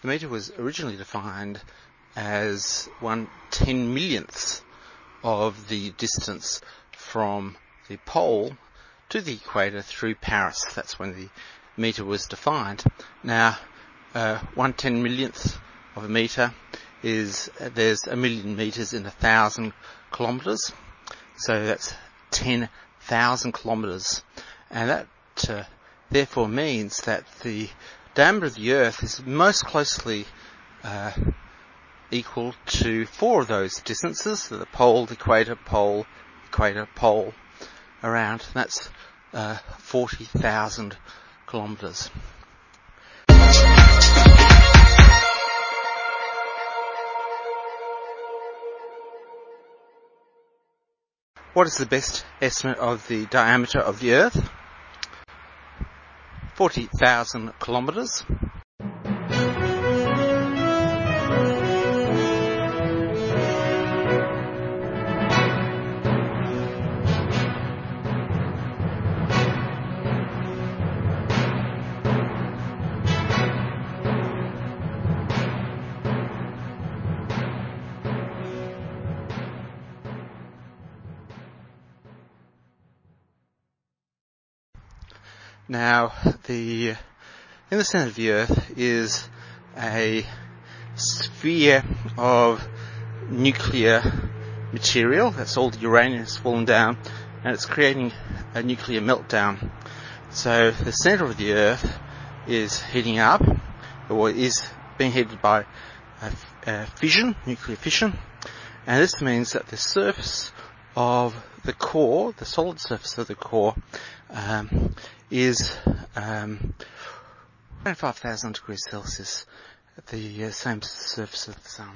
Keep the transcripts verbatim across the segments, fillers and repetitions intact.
meter was originally defined as one ten millionth of the distance from the pole to the equator through Paris. That's when the meter was defined. Now, uh, one ten millionth of a meter is, uh, there's a million meters in a thousand kilometers. So that's ten thousand kilometers. And that, uh, therefore means that the diameter of the Earth is most closely, uh, equal to four of those distances: the pole, the equator, pole, equator, pole, around. And that's uh, forty thousand kilometers. What is the best estimate of the diameter of the Earth? forty thousand kilometers. Now, the in the centre of the Earth is a sphere of nuclear material. That's all the uranium has fallen down, and it's creating a nuclear meltdown. So the centre of the Earth is heating up, or is being heated by a, a fission, nuclear fission, and this means that the surface of the core, the solid surface of the core, um, is um, twenty-five thousand degrees Celsius at the uh, same surface of the Sun.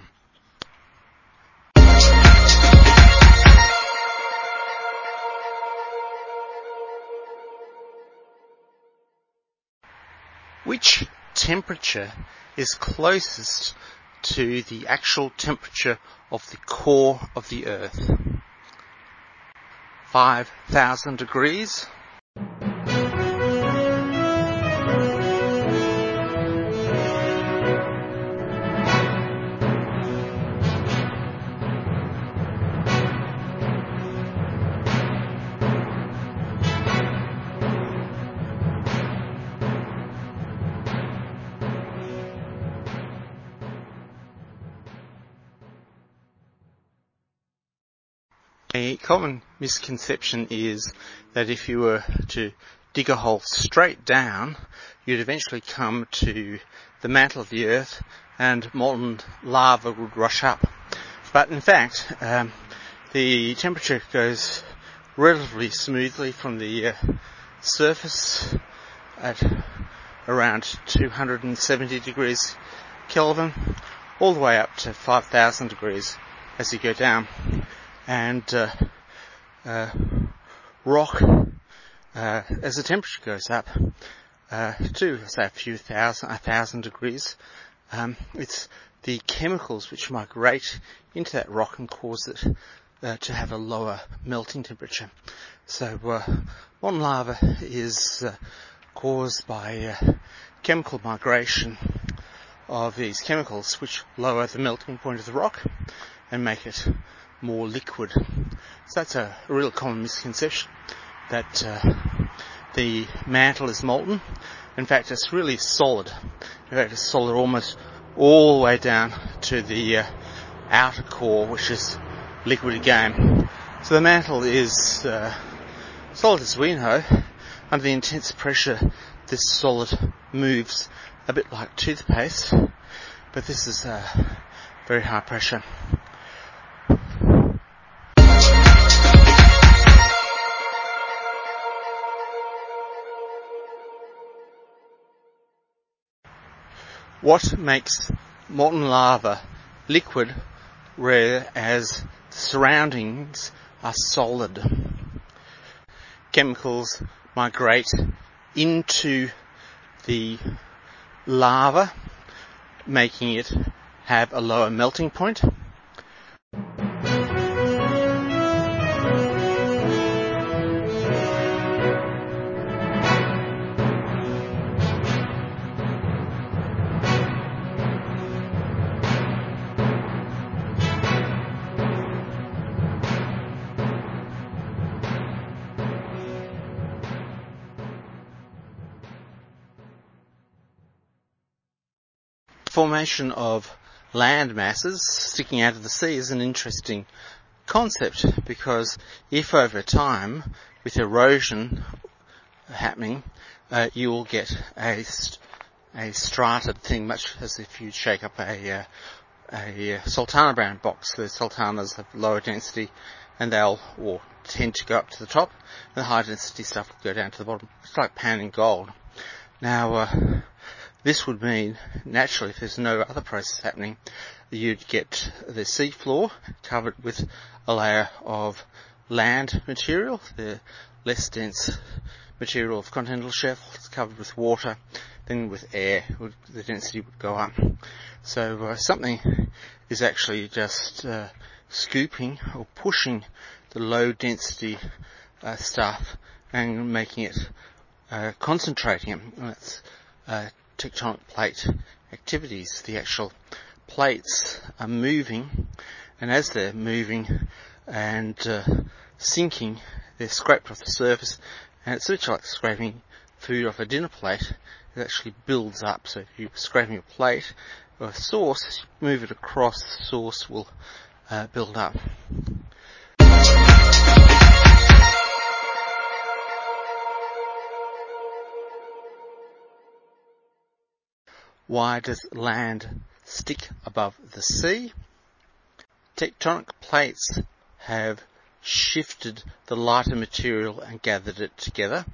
Which temperature is closest to the actual temperature of the core of the Earth? five thousand degrees. A common misconception is that if you were to dig a hole straight down, you'd eventually come to the mantle of the Earth and molten lava would rush up. But in fact, um, the temperature goes relatively smoothly from the uh, surface at around two hundred seventy degrees Kelvin all the way up to five thousand degrees as you go down. And uh, uh, rock, uh, as the temperature goes up uh, to, say, a few thousand, a thousand degrees, um, it's the chemicals which migrate into that rock and cause it uh, to have a lower melting temperature. So uh, molten lava is uh, caused by uh, chemical migration of these chemicals which lower the melting point of the rock and make it more liquid. So that's a real common misconception, that uh, the mantle is molten. In fact, it's really solid. In fact, it's solid almost all the way down to the uh, outer core, which is liquid again. So the mantle is uh, solid as we know. Under the intense pressure, this solid moves a bit like toothpaste, but this is uh, very high pressure. What makes molten lava liquid, whereas the surroundings are solid? Chemicals migrate into the lava, making it have a lower melting point. formation of land masses sticking out of the sea is an interesting concept, because if over time, with erosion happening, uh, you will get a, a strated thing, much as if you shake up a, uh, a sultana brand box. The sultanas have lower density and they'll or tend to go up to the top, and the high density stuff will go down to the bottom. It's like pounding gold. Now, uh, this would mean, naturally, if there's no other process happening, you'd get the seafloor covered with a layer of land material, the less dense material of continental shelf covered with water. Then with air, the density would go up. So uh, something is actually just uh, scooping or pushing the low density uh, stuff and making it, uh, concentrating it. And that's uh, tectonic plate activities. The actual plates are moving, and as they're moving and uh, sinking, they're scraped off the surface, and it's literally like scraping food off a dinner plate. It actually builds up. So if you're scraping a plate or a sauce, you move it across, the sauce will uh, build up. Why does land stick above the sea? Tectonic plates have shifted the lighter material and gathered it together.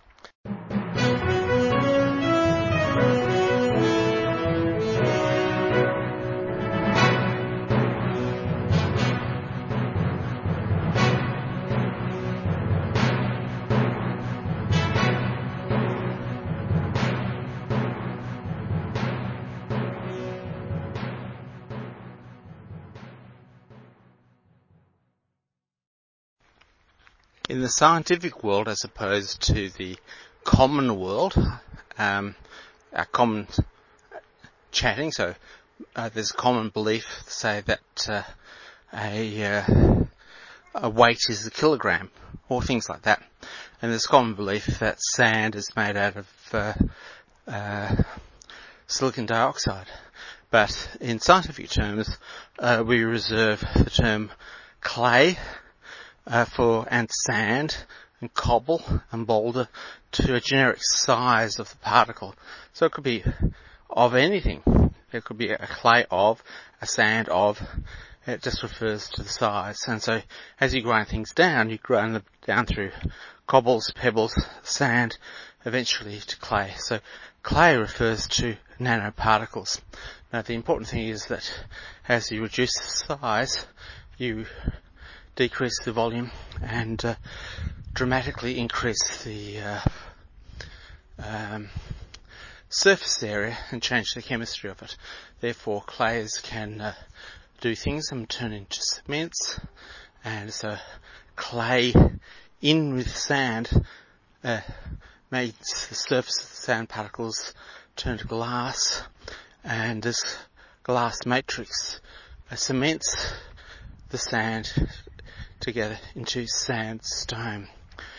In the scientific world, as opposed to the common world, um, our common chatting, so uh, there's a common belief, say, that uh, a, uh, a weight is a kilogram, or things like that. And there's a common belief that sand is made out of uh, uh, silicon dioxide. But in scientific terms, uh, we reserve the term clay Uh, for and sand and cobble and boulder to a generic size of the particle. So it could be of anything. It could be a clay of, a sand of. It just refers to the size. And so as you grind things down, you grind them down through cobbles, pebbles, sand, eventually to clay. So clay refers to nanoparticles. Now the important thing is that as you reduce the size, you decrease the volume and uh, dramatically increase the uh, um, surface area and change the chemistry of it. Therefore, clays can uh, do things and turn into cements, and so clay in with sand uh, makes the surface of the sand particles turn to glass, and this glass matrix uh, cements the sand together into sandstone.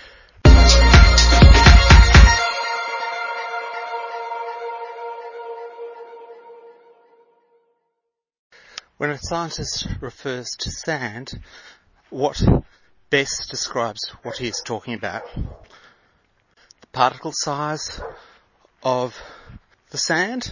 When a scientist refers to sand, what best describes what he is talking about? The particle size of the sand?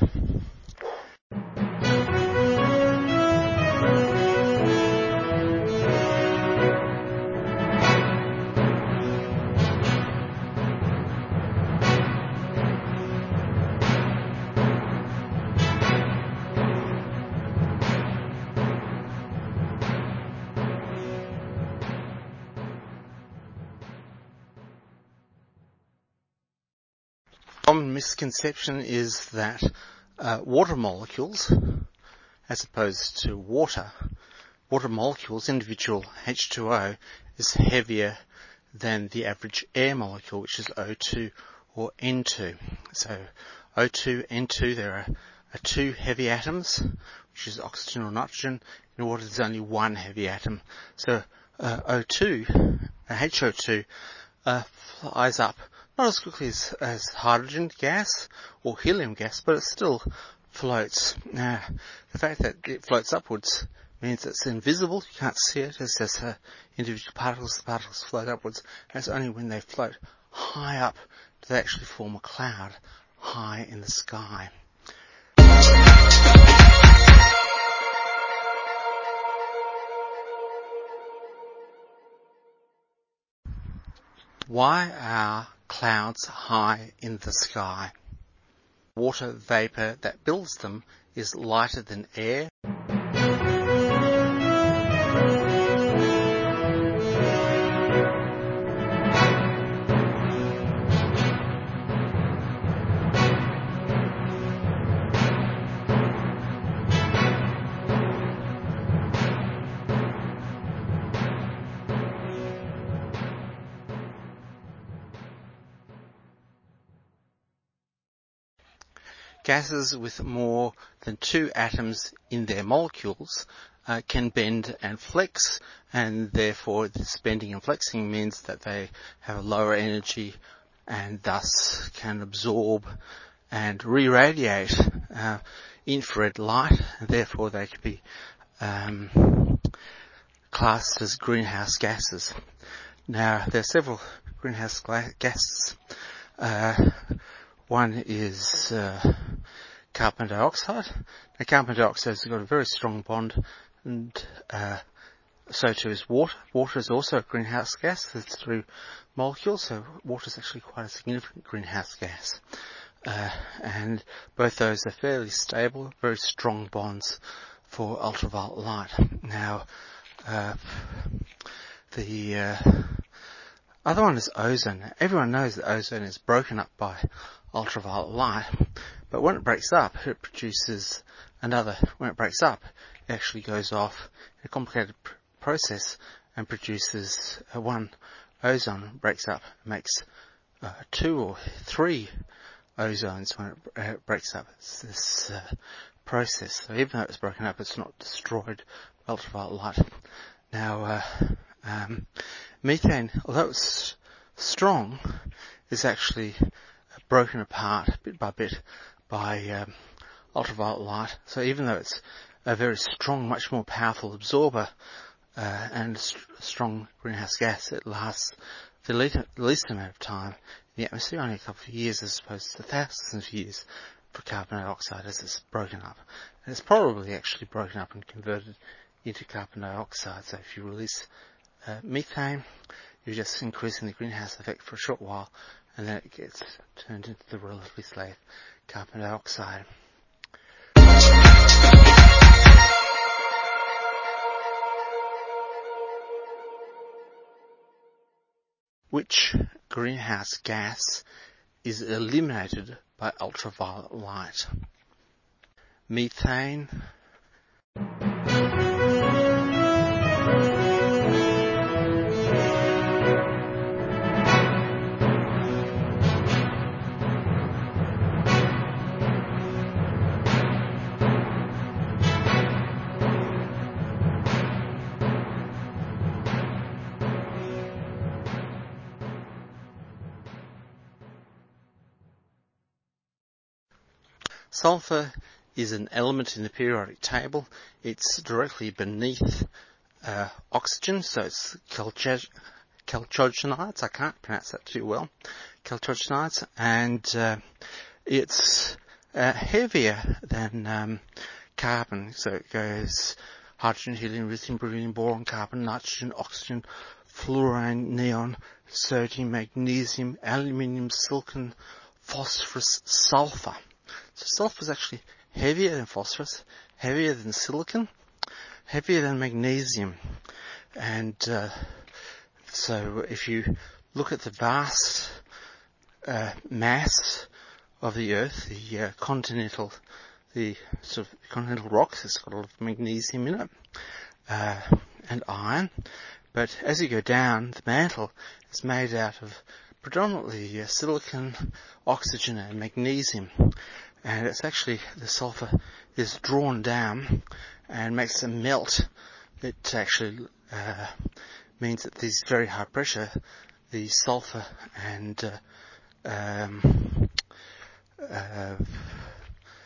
Common misconception is that uh, water molecules, as opposed to water, water molecules, individual H two O, is heavier than the average air molecule, which is O two or N two. So O two, N two, there are, are two heavy atoms, which is oxygen or nitrogen. In water, there's only one heavy atom. So uh, O two, uh, H O two, uh, flies up not as quickly as, as hydrogen gas or helium gas, but it still floats. Now, the fact that it floats upwards means it's invisible. You can't see it. It's just uh, individual particles. The particles float upwards. And it's only when they float high up do they actually form a cloud high in the sky. Why are clouds high in the sky? Water vapour that builds them is lighter than air. Gases with more than two atoms in their molecules uh, can bend and flex, and therefore this bending and flexing means that they have a lower energy and thus can absorb and re-radiate uh, infrared light, and therefore they can be um, classed as greenhouse gases. Now, there are several greenhouse gases. Uh, One is uh, carbon dioxide. Now, carbon dioxide has got a very strong bond, and uh, so too is water. Water is also a greenhouse gas. It's through molecules, so water is actually quite a significant greenhouse gas. Uh, and both those are fairly stable, very strong bonds for ultraviolet light. Now, uh, the uh, other one is ozone. Everyone knows that ozone is broken up by ultraviolet light, but when it breaks up, it produces another. When it breaks up, it actually goes off in a complicated pr- process and produces uh, one ozone breaks up, makes uh, two or three ozones when it uh, breaks up. It's this uh, process. So even though it's broken up, it's not destroyed by ultraviolet light. Now, uh, um, methane, although it's strong, is actually broken apart bit by bit by um, ultraviolet light. So even though it's a very strong, much more powerful absorber uh, and st- strong greenhouse gas, it lasts the least, least amount of time in the atmosphere, only a couple of years as opposed to thousands of years for carbon dioxide as it's broken up. And it's probably actually broken up and converted into carbon dioxide. So if you release uh, methane, you're just increasing the greenhouse effect for a short while, and then it gets turned into the relatively safe carbon dioxide. Which greenhouse gas is eliminated by ultraviolet light? Methane, sulfur is an element in the periodic table. It's directly beneath uh, oxygen, so it's chalcogenides. I can't pronounce that too well. Chalcogenides, and uh, it's uh, heavier than um, carbon, so it goes hydrogen, helium, lithium, beryllium, boron, carbon, nitrogen, oxygen, fluorine, neon, sodium, magnesium, aluminium, silicon, phosphorus, sulfur. So sulfur is actually heavier than phosphorus, heavier than silicon, heavier than magnesium. And uh, so if you look at the vast uh, mass of the Earth, the uh, continental, the sort of continental rocks, it's got a lot of magnesium in it, uh, and iron. But as you go down, the mantle is made out of predominantly uh, silicon, oxygen and magnesium. And it's actually, the sulfur is drawn down and makes them melt. It actually uh, means that these very high pressure, the sulfur and uh, um, uh,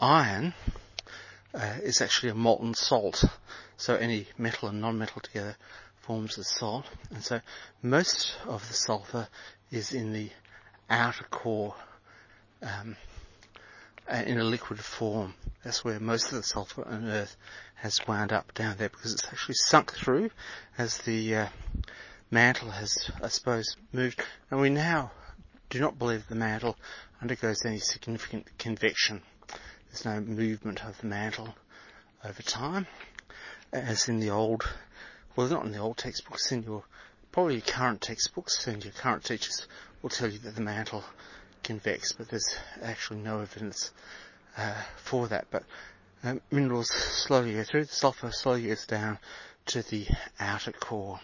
iron uh, is actually a molten salt. So any metal and non-metal together forms a salt. And so most of the sulfur is in the outer core, um, in a liquid form. That's where most of the sulfur on Earth has wound up down there, because it's actually sunk through as the uh, mantle has, I suppose, moved. And we now do not believe the mantle undergoes any significant convection. There's no movement of the mantle over time, as in the old, well, not in the old textbooks, in your, probably your current textbooks, and your current teachers will tell you that the mantle convex, but there's actually no evidence uh, for that. But um, minerals slowly go through, the sulfur slowly goes down to the outer core.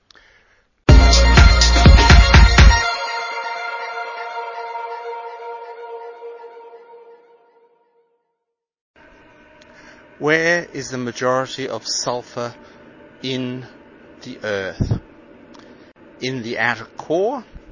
Where is the majority of sulfur in the Earth? In the outer core,